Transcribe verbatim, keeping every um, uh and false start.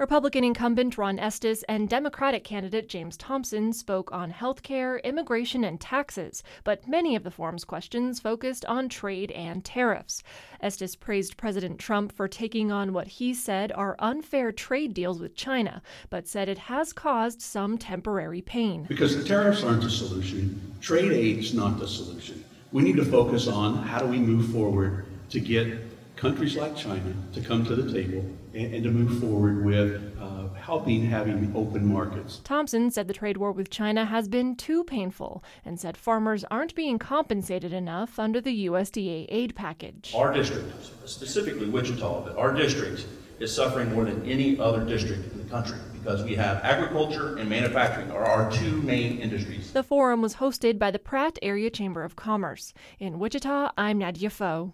Republican incumbent Ron Estes and Democratic candidate James Thompson spoke on health care, immigration, and taxes, but many of the forum's questions focused on trade and tariffs. Estes praised President Trump for taking on what he said are unfair trade deals with China, but said it has caused some temporary pain. Because the tariffs aren't the solution, trade aid's not the solution. We need to focus on how do we move forward to get countries like China to come to the table and, and to move forward with uh, helping having open markets. Thompson said the trade war with China has been too painful and said farmers aren't being compensated enough under the U S D A aid package. Our district, specifically Wichita, but our district is suffering more than any other district in the country because we have agriculture and manufacturing are our two main industries. The forum was hosted by the Pratt Area Chamber of Commerce. In Wichita, I'm Nadia Foe.